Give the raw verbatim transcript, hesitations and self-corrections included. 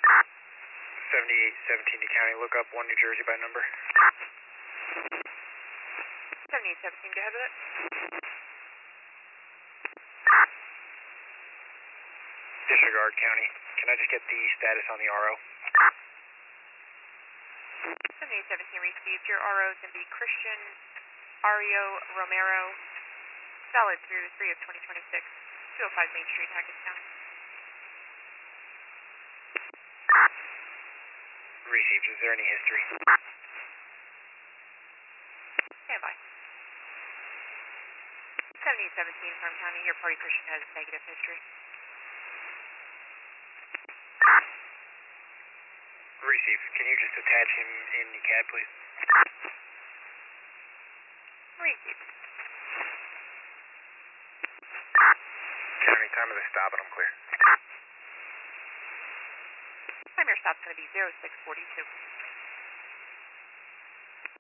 seventy-eight seventeen to county, look up one New Jersey by number. seventy-eight seventeen, go ahead with it. Disregard county. Can I just get the status on the R O? seventy-eight seventeen received. Your R O is going to be Christian Ario Romero, valid through three of twenty twenty-six, two oh five Main Street, Hackettstown. Received. Is there any history? Stand by. seventy-eight seventeen from county. Your party Christian has negative history. Received. Can you just attach him in the C A D, please? Received. County, time of the stop and I'm clear. Time your stop's going to be zero six forty-two.